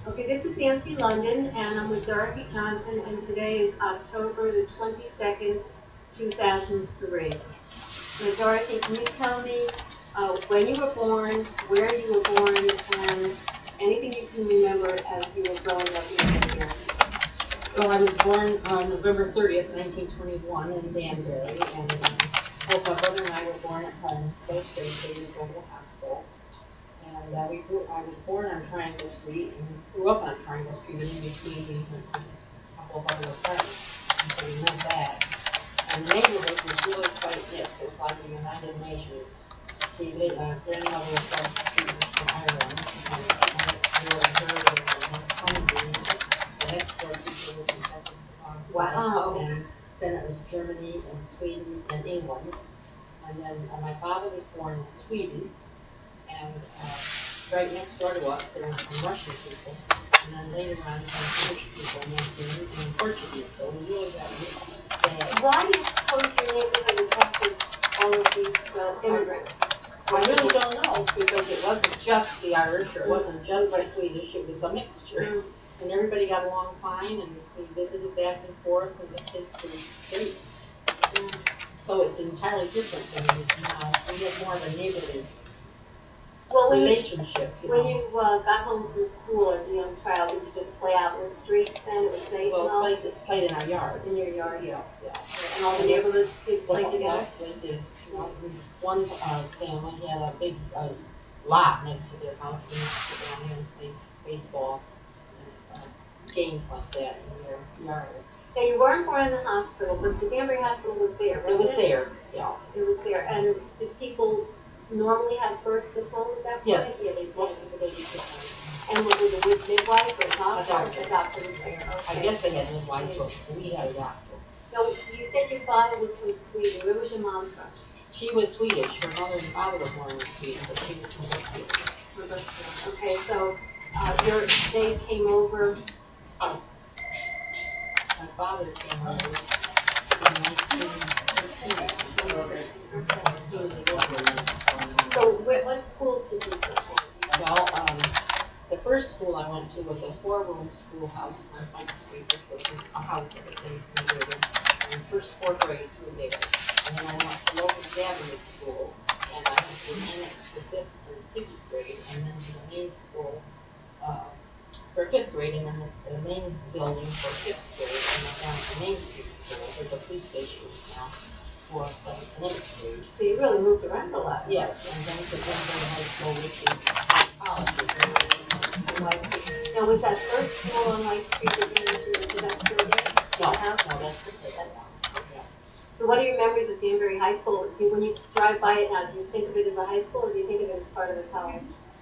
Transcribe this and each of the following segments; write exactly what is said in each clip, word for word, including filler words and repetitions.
Okay, this is Nancy London, and I'm with Dorothy Johnson, and today is October the twenty-second, two thousand three. Now, Dorothy, can you tell me uh, when you were born, where you were born, and anything you can remember as you were growing up in Danbury? Well, I was born on November thirtieth, nineteen twenty-one in Danbury, and um, both my brother and I were born at home, both raised in the Global Hospital. And uh, we grew, I was born on Triangle Street and grew up on Triangle Street, and in between we went to a couple of other apartments until we moved back. And the neighborhood was really quite mixed. It was like the United Nations. The uh, grandmother across the street was from Ireland, and the next door to her was from Hungary. The next door people were from Czechoslovakia. Wow. And then it was Germany and Sweden and England. And then uh, my father was born in Sweden. And uh, right next door to us, there were some Russian people, and then later on, some British people moved in, and Portuguese, so we really got mixed bag. Why do you suppose your neighborhood attracted all of these uh, immigrants? I really don't know, because it wasn't just the Irish, or it wasn't just the Swedish, it was a mixture. Mm. And everybody got along fine, and we visited back and forth, and the kids were great. Mm. So it's entirely different than it is now. We have more of a neighborly Well, when relationship. You, you when know. you uh, got home from school as a young child, did you just play out in the streets then? It was safe Well, and all? played, played in our yards. In your yard? Yeah, yeah. And all the neighborhood kids played Well, together? yeah, they did. You know, one uh, family had a big uh, lot next to their house. We used to go down there and play baseball and uh, games like that in their yard. Now, you weren't born in the hospital, but the Danbury Hospital was there, wasn't It was it? there, yeah. It was there. And did people normally have births at home at that point? Yes, Yeah, they did. most of the babies did. And was it a with midwife or a doctor? A doctor. A doctor was there, okay. I guess they had midwives, but we had a doctor. Now, you said your father was from Sweden. Where was your mom from? She was Swedish. Her mother and father were born in Sweden, but she was from Sweden. Okay, so uh, your, they came over. My father came over in nineteen thirteen. He was a lawyer. So what, what schools did you go to? Well, um, the first school I went to was a four-room schoolhouse on Pike Street, which was a house that they converted. And the first four grades were there. And then I went to Locust Avenue School, and I went to annex for fifth and sixth grade, and then to the main school uh, for fifth grade, and then the, the main building for sixth grade, and then down to Main Street School, where the police station is now, for seventh and eighth grade. So you really moved around a lot. Yes, and then to Denver High School, which is college. On White Street. Now, was that first school on White Street that you went to, was that still there? No, The house? no, that's the third one. Yeah. So what are your memories of Danbury High School? Do, when you drive by it now, do you think of it as a high school, or do you think of it as part of the college?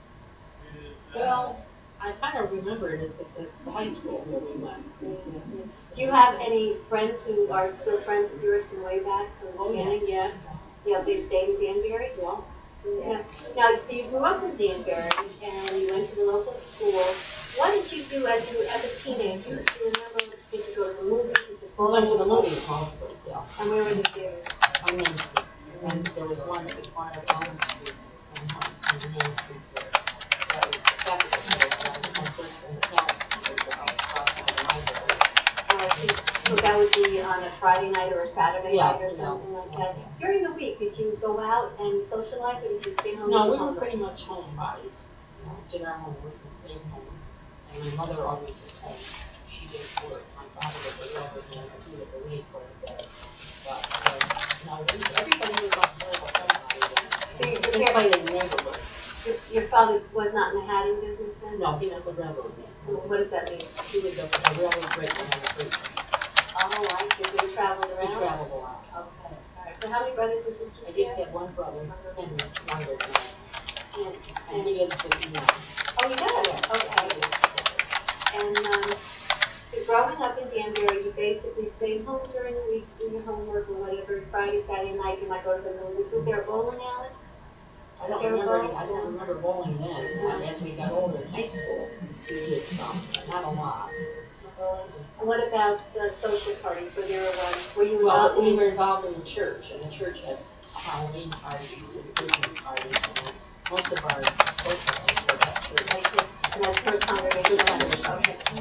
Well, I kind of remember it as the, as the high school where we went. Do you have any friends who are still friends of yours from way back, from the Oh, beginning? yes. Yeah. Yeah, they stayed in Danbury? Yeah. Yeah. Now, so you grew up in Danbury, and you went to the local school. What did you do as you as a teenager? Do you remember? Did you go to the movies? Did you We went to the movies mostly, yeah. And where were the theaters? On Main Street. And there was one that was one at Elm Street and on on Main Street there. That was the capital place, and this and the palace was out across from the library. Oh, I see. So that would be on a Friday night or a Saturday Yeah, night or yeah. something like that. During the week, did you go out and socialize, or did you stay home? No, with we your were mom? pretty much homebodies. You know, did our homework and stayed home. And my mother always was home. She didn't work. My father was a railroad man, so he was away for a bit. But, um, no, we, everybody was on sort of a homebody. So you- Just your- played in the neighborhood. Your, your father was not in the hatting business then? No, he was a railroad man. What does that mean? He was a, a railroad brakeman on a freight train. Oh, I see. So you traveled He around? traveled a lot. Okay. All right. So how many brothers and sisters I do you just have? had one brother, Henry, younger than me. And, And he lives with me now. oh, you does? Okay. And um, so growing up in Danbury, you basically stayed home during the week to do your homework or whatever. Friday, Saturday night, you might go to the movies. Was there a bowling alley? I don't remember, any- I don't remember bowling then. Um, As we got older in high school, we did some, but not a lot. And what about uh, social parties? Were there one? Were you Well, involved we in? were involved in the church, and the church had Halloween parties and Christmas parties, and most of our social lives were at church. And that's first congregation. First congregation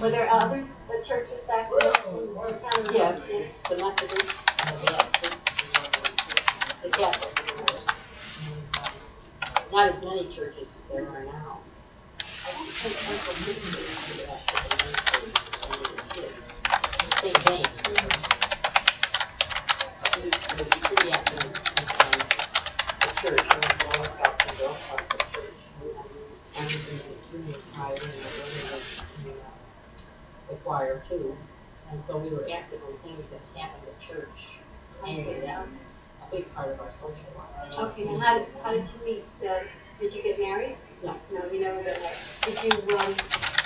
Were there other uh, churches back then in the town? Yes, it's the Methodist, and the Baptist, and the Catholic, of course. And, um, not as many churches as there are now. I don't think Central Christian is the actual ministry when we were kids. Saint James was. We were pretty active in um, the church. We went to Boy Scouts and Girl Scouts at church. I was in the junior choir, and my brother was in uh, the choir too. And so we were active in things that happened at church. And that was a big part of our social life. Okay, and how did, how did you meet? Uh, did you get married? No. No, you never got married. Did you, um,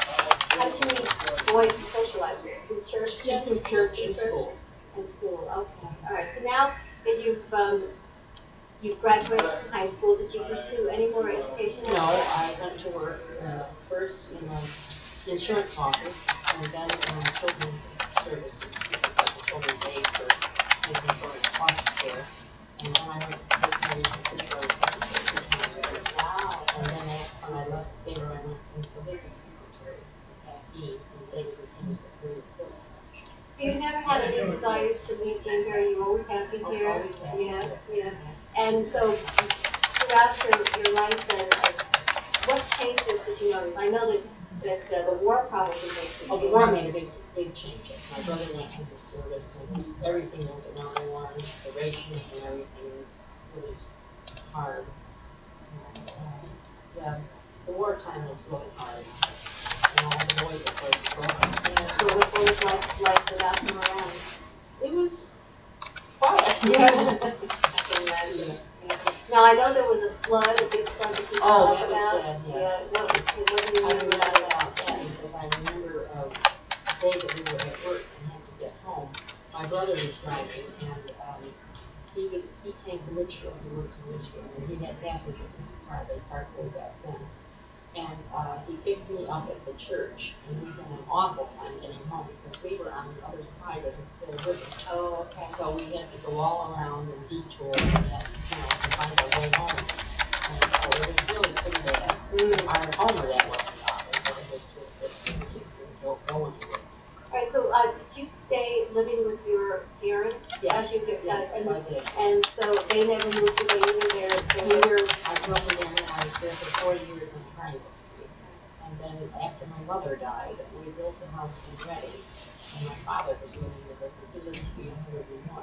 how did you meet boys to socialize with? Through church? Just through church and school. And school, okay. All right, so now that you've, um, you've graduated from high school, did you pursue any more education? No, I went to work uh, first in the insurance office and then in children's services, like the children's aid for kids in children's foster care. And then I went to the First Region Central Secretary. Wow. And then after I left there, I went into Legal Secretary at E, and later became Superior Court Judge. So you never had any desires to leave Danbury? You always happy here? Always happy. Yeah, yeah. And so throughout your, your life then, uh, what changes did you notice? I know that, that uh, the war probably made some Oh, the changes. war made a big, big changes. My brother went to the service, and everything was around the war, the rationing and everything was really hard. And, um, yeah, the wartime was really hard. And all the boys, of course, grew up. So what what was life like without them around? It was quiet. Yeah. I can imagine. Yeah. Now, I know there was a flood, a big flood that people Oh, talk that was about. bad, Yeah, yes. what, what do you I remember remember about that? about that because I remember a day that we were at work and had to get home. My brother was driving, and um, he was he came from Richfield. He worked in Richfield, and he had passengers in his car. They parked way back then. And uh, he picked me up at the church, and we had an awful time getting home because we were on the other side of the Still River. Oh, okay. So we had to go all around and detour and get, you know, to find our way home. And so it was really pretty bad. Mm. Our homer, that wasn't bothered, but it was just that we just couldn't go, go anywhere. All right, so uh, did you stay living with your parents? Yes, As you did, yes, uh, and, I did. and so they never moved away either. They're, We they're, were, I grew up in Denver, I was there for four years on Triangle Street. And then after my mother died, we built a house in Reading, and my father was living with us, and he lived to be a hundred and one.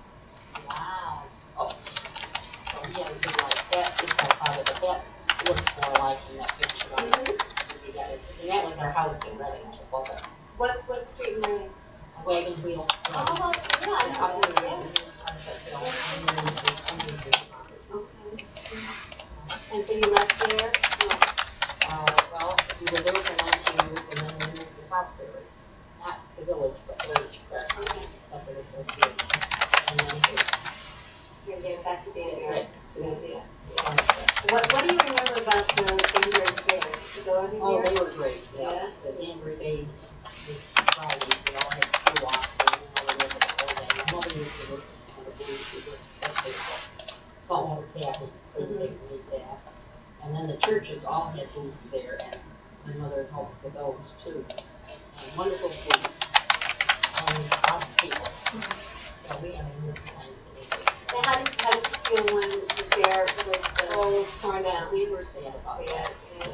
Wow. Oh, so he had a good life. That is my father, but that looks more like in that picture. on the- Mhm. that is- And that was our house in Reading, to both of them. what's, what street in Reading? Wagon wheel. Oh, well, yeah, I And know up that, there, yeah. and then Sunset Hill, and then there's Sunday Hill. Okay. And so you left there? Uh, well, we were there for nineteen years, and then we moved to Southbury. Not the village, but Village Crest, which is a separate association. And then here. You're getting back to Danbury. Right. It was, Yeah. yeah. What, what do you remember about the Danbury Fair? Did you go every Oh, year? they were great, yeah. Yeah. The Danbury Day was Friday, we all had school off, and we were there for the whole day. My mother used to work on the blues, she worked especially at the Saltwater Cabin, couldn't make me eat that. And then the churches all had booths there, and my mother helped with those too. And wonderful food, and lots of people. Yeah, we had a wonderful time. Now, how did, how did you feel when the fair was, uh, Oh, torn down? we were sad about Yeah, that. yeah.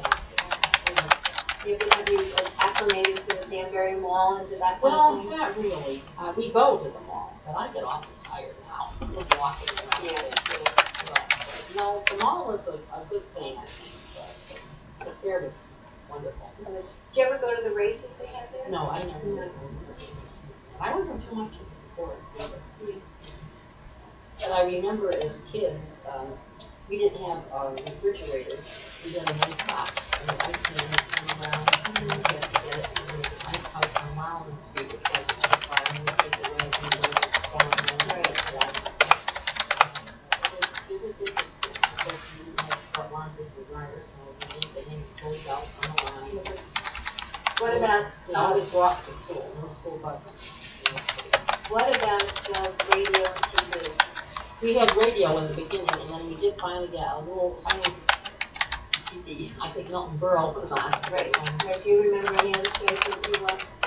Yeah. Have you, have you acclimated to the Danbury Mall and to that kind Well, of thing? not really. Uh, we go to the mall, but I get awfully tired now of walking around. Yeah. there. But, no, the mall is a, a good thing, I think, but the fair was wonderful. Did you ever go to the races they had there? No, I never did. No. I was never interested. And I wasn't too much into sports either. Yeah. But I remember as kids, um, we didn't have a refrigerator. We had an ice box, and the ice man would come around, and you had to get it. And there was an ice house on Marlin Street, which wasn't too far, and we'd take it away and go down there and Right. get the ice. It was, it was interesting. Of course, we didn't have front laundries and dryers, so we needed to hang clothes out on the line. What about, We uh, always walked to school, no school buses in this place. what about, uh, radio and T V? We had radio in the beginning, and then we did finally get a little tiny T V. I think Milton Berle was on. Right, right, do you remember any other shows that you watched?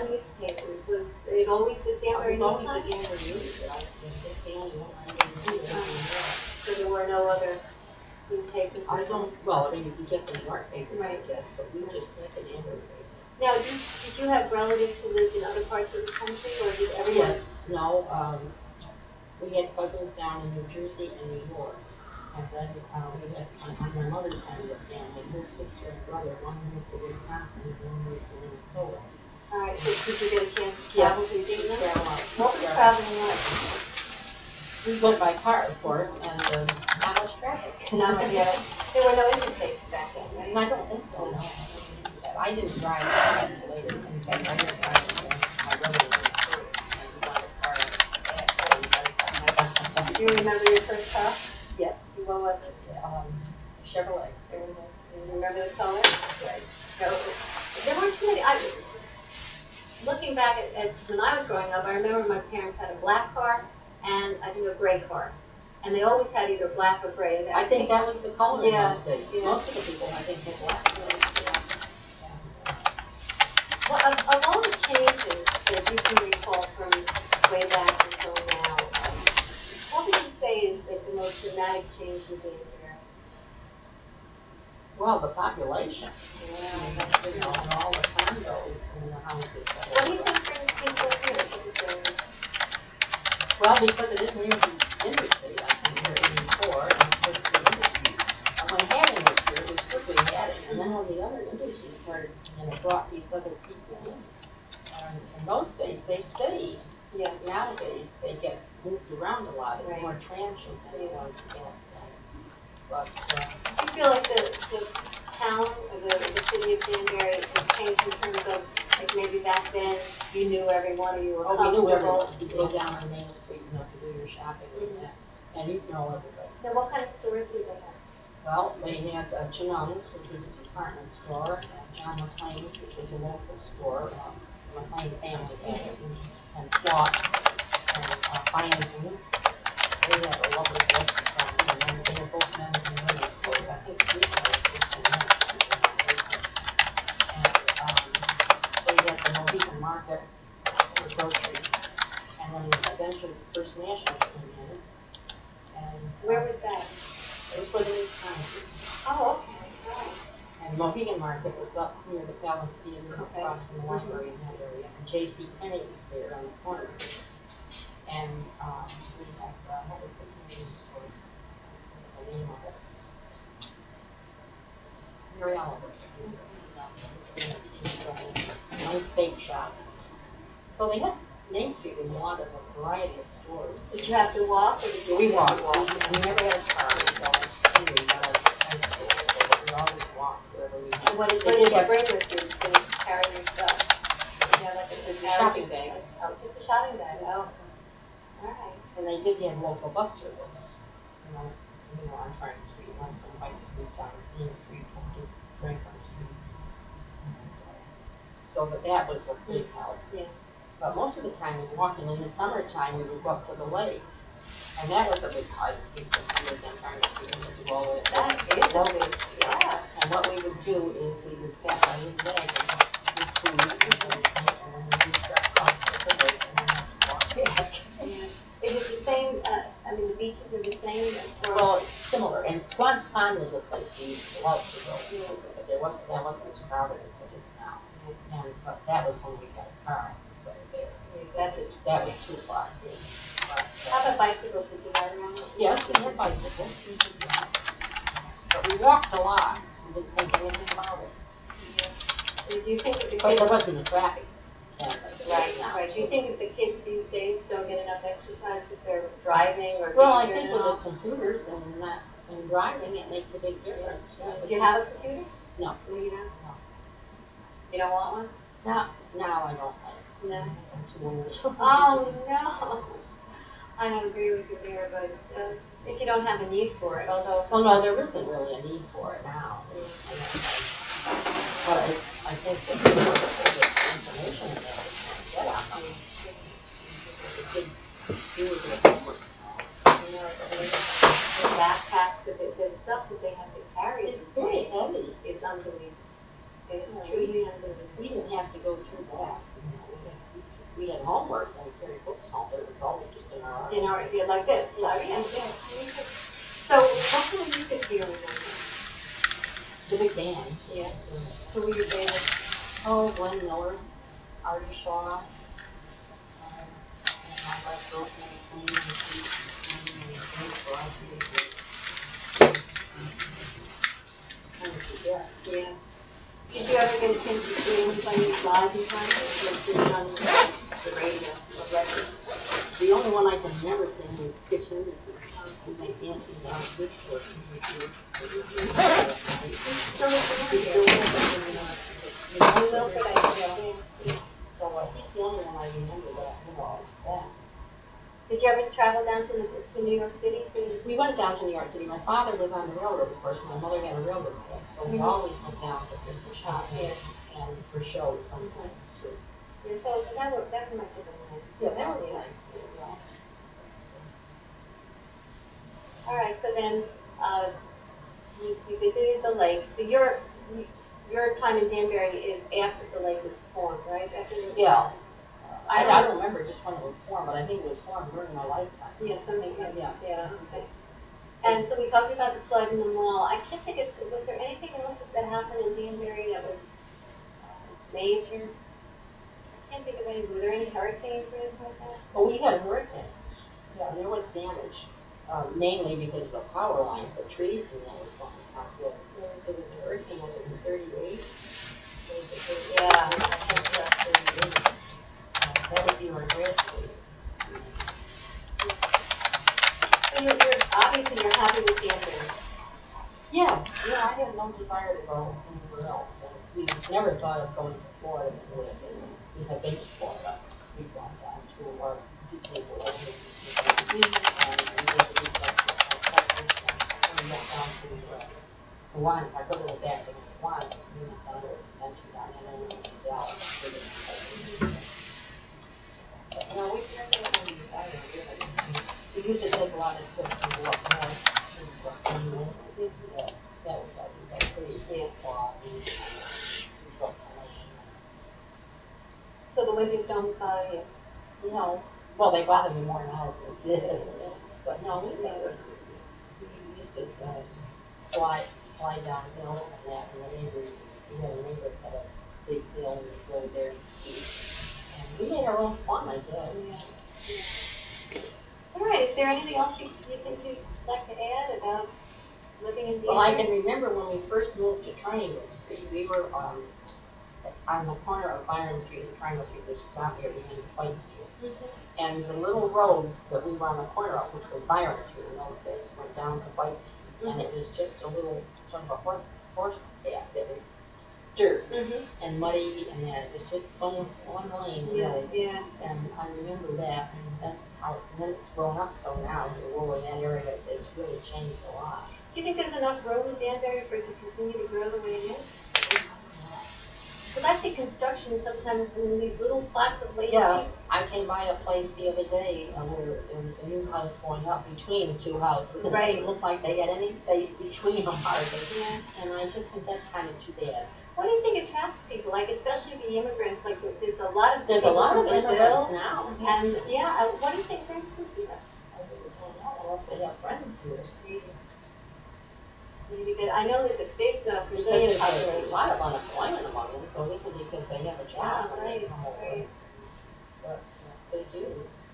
about newspapers? Was it always the I Danbury was always News the Times? Danbury News, but I, it's the only one I ever knew. So there were no other newspapers? I don't, well, I mean, you can get the New York papers, I Right. guess, but we just had the Danbury paper. Now, did you, did you have relatives who lived in other parts of the country, or did everyone? Yes, no, um, we had cousins down in New Jersey and New York. And then, uh, we had, on, on my mother's side of the family, her sister and brother, one moved to Wisconsin and one moved to Minnesota. All right, so did you get a chance to Yes, travel to see them? travel out. What was Travel. traveling like? We went by car, of course, and, uh, not much traffic. Not many, uh, there were no interstates back then, right? And I don't think so, no. I didn't drive until later. In fact, I didn't drive until my brother was in service, and he wanted a car. And so we got a car. Do you remember your first car? Yes. What was it? Um, Chevrolet. Do you remember the color? Right. No. There weren't too many. I, looking back at, at when I was growing up, I remember my parents had a black car and I think a gray car. And they always had either black or gray. I think that was the color in Yeah, those days. yeah. Most of the people, I think, had black. Well, of, of all the changes that you can recall from way back until now, um, what would you say is like the most dramatic change in being here? Well, the population, Yeah. you know, and all the condos and the houses. that What do were- you think brings people here to the Danbury? Well, because it is near the industry, I think, near eighty-four, and of course the industries. And when Haddon was here, it was strictly Haddon, and then when the other industries started, and it brought these other people in. And in those days, they stayed. Yeah. Nowadays, they get moved around a lot, it's Right. more transient than it was back then. But, uh, Do you feel like the, the town, or the, the city of Danbury has changed in terms of, like maybe back then, you knew everyone, or you were oh, we knew comfortable? everyone, you go down on Main Street, you know, to do your shopping and that, and you know everybody. Now, what kind of stores did they have? Well, they had uh, Chinung's, which was a department store, and John McLean's, which was a local store, um, the McLean family had it, and, and Flocks, and uh, Fineson's. They had a lovely dress department, and then they had both men's and women's clothes. I think recently it's just been men's, and um, they had the Mohegan Market for groceries, and then eventually First National came in, and Where was that? it was where the New Times is. Oh, okay, all right. And Mohegan Market was up near the Palace Theater, Okay. across from the library in that area. And J C Penney was there on the corner. And um, we have, uh, what was the Penney's store? The name of it? Mary Oliver. Nice bake shops. So they had, Main Street was a lot of a variety of stores. Did you have to walk, or did you? We have to walked. walk? We never had a car until Henry got out of high school, so we always walked wherever we And what did, They what did did you have- bring with you to carry your stuff? Did you have like a good A shopping bag. Oh, just a shopping bag, oh. All right. And they did have local bus service, you know, you know, on Franklin Street, one from White Street down Main Street, up to Franklin Street. And, uh, So that that was a big help. Yeah. But most of the time, we were walking in the summertime, we would go up to the lake. And that was a big hike, because we lived on Franklin Street, and we would go all the way up. That is a big, yeah. And what we would do is we would pack our little bag with food, and everything, and then we would start off to the lake, and then have to walk back. Yeah. Is it the same, uh, I mean, the beaches are the same, or? Well, similar, and Squan's Pond was a place we used to love to go to, but there wasn't, that wasn't as crowded as it is now. And, but that was when we got a car, right there. That's it. That was too far. But, How uh, about bicycles, did you ride around? yes, we had bicycles, but we walked a lot, and didn't think anything about it. Do you think that the Of course, there kids, wasn't the traffic then, like there right, is now. right, do you think that the kids these days don't get enough exercise because they're driving or Well, I being think here with the now? computers and that, and driving, it makes a big difference. Yeah. Do you have a computer? No. No, you don't? No. You don't want one? Now, now I don't like it. No. I'm too old. Oh, no. I don't agree with you there, but, uh, if you don't have a need for it, although. Well, no, there isn't really a need for it now. But I, I think that the more the information in there, we can get out of it. The kids do it. You know, the the backpacks, the, the stuff that they have to carry. It's very heavy. It's unbelievable. It's Yeah, truly unbelievable. We didn't have to go through that. You know, we we had homework and we carried books home, but it was always just in our. In our, yeah, like this, Yeah, yeah, yeah. yeah. So, what kind of music do you remember? The big band. Yeah. Who were your favorites? Oh, Glenn Miller, Artie Shaw, um, and I like Rosemary Clean and Pete and David Crosby. Kind of forget. Yeah. Did you ever get a chance to see anybody live in concert, like just on the radio or record? The only one I can remember seeing was Skitch Henderson. He went dancing down Bridgeport. So, He's still dancing. Oh, Wilfred, I know. So uh, he's the only one I remember that, you know, that. Did you ever travel down to, the, to New York City? To... We went down to New York City. My father was on the railroad, of course, and my mother had a railroad place, so we Mhm. always went down for Christmas shopping Yeah. and for shows sometimes too. Yeah, so that, was, that must have been nice. Yeah, that was Yeah. nice. Yeah. All right, so then uh, you, you visited the lake. So your you, your time in Danbury is after the lake was formed, right? After the, Yeah. I, I I don't- don't remember just when it was formed, but I think it was formed during my lifetime. Yeah, something. Yeah. Yeah. Yeah. Okay. And so we talked about the flood in the mall. I can't think of, was there anything else that happened in Danbury that was uh, major? I can't think of any. Were there any hurricanes or anything like that? Well, we had a hurricane. Yeah, there was damage, uh, mainly because of the power lines, but trees and that was on top of it. There was a hurricane, was it in thirty-eight? There was a hurricane. Yeah. thirty-eight. Uh, that was the year I graduated. So you're, you're obviously you're happy with Danbury. Yes, yeah, I had no desire to go anywhere else. And we never thought of going to Florida to live. And we have been to Florida. We've gone down to our Disney World, and Disney World, and we went to Texas. And we went down to uh, Hawaii. My brother was active in Hawaii. So we went down to adventure down there, and then we went to Dallas. But no, we never had any desire to live it. We used to take a lot of trips and go up north to Brooklyn. Yeah, that was always so pretty. Yeah. Wow, we, we got to Maine. So the winters don't bother you. You know, well, they bother me more now than they did. But no, we never. We used to uh, s- slide slide downhill and that, and the neighbors. We had a neighbor that had a big hill, and we'd go there and ski. And we made our own fun, I guess. Yeah. All right. Is there anything else you, you think you'd like to add about living in Danbury? Well, I can remember when we first moved to Triangle Street, we were um, on the corner of Byron Street and Triangle Street, which stopped near the end of White Street. Mhm. And the little road that we were on the corner of, which was Byron Street in those days, went down to White Street. And it was just a little sort of a horse, horse path that was dirt Mhm. and muddy, and that it was just one, one lane, Yeah. really. Yeah. And I remember that, and that's how, and then it's grown up so now, the rural in that area, it's really changed a lot. Do you think there's enough room in Danbury for it to continue to grow the way it is? Because I see construction sometimes in these little plots of land. Yeah, I came by a place the other day uh, where there was a new house going up between two houses, and it Right. didn't look like they had any space between them hardly. Yeah. And I just think that's kind of too bad. What do you think attracts people, like especially the immigrants? Like there's a lot of There's a people lot from of Brazil, immigrants now. and yeah, uh, what do you think brings them here? I really don't know unless they have friends here. Maybe. Maybe that I know there's a big uh, Because Brazilian there's a population. lot of unemployment among them, so this is because they have a Yeah, job when they right, come over. right. But uh, they do.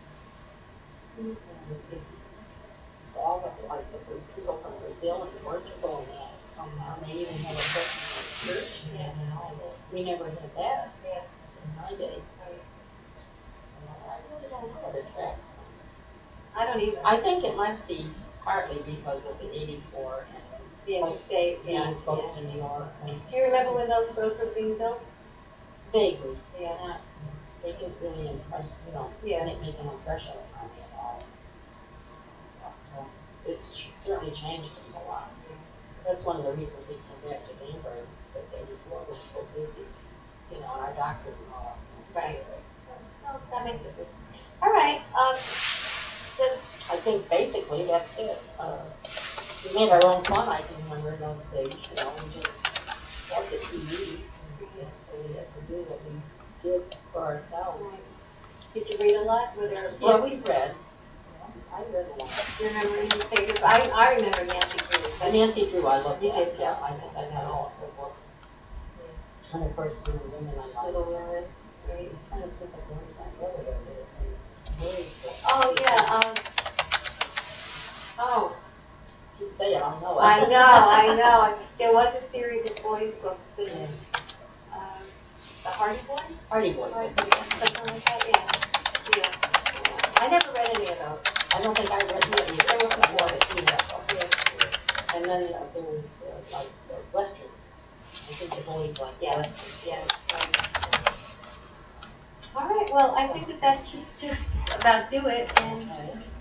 Mhm. And it's all of like the people from Brazil and Portugal and that come now. They even have a Portuguese church and that now. And we never had that Yeah. in my day. Right. So I really don't know what attracts them. I don't either. I think it must be partly because of the eighty-four and The interstate, being yeah, close yeah. to New York. And Do you remember when those roads were being built? vaguely. Yeah. Not, they didn't really impress, you know, Yeah. didn't make an impression on me at all. But, uh, it's ch- certainly changed us a lot. That's one of the reasons we came back to Danbury, because eighty-four was so busy, you know, and our doctors and all. Right. Well, that makes it good. All right. Um, the, I think basically that's it. Uh, we made our own fun, I can remember in those days, you know, we just had the T V, and so we had to do what we did for ourselves. right. Did you read a lot? Were there Yeah, books? we read. I read a lot. Do you remember any favorite? I, I remember Nancy Drew. And Nancy Drew, I looked You at. did, Yeah, I think I got all of her books. And of course, Little Women I liked. Little Women, I was trying to think of one time earlier, there was some boys books. Oh, yeah, um, oh, If you say it, I'll know it. I know, I know. There was a series of boys' books that, Yeah. um, The Hardy Boys? Hardy Boys. Hardy Boys, something like that, yeah, yeah. I never read any of those. I don't think I read it either. There wasn't more to see that. And then uh, there was uh, like uh, westerns. I think the boys like Yeah, westerns. yeah. All right, well, I think that that should just about do it, and Okay.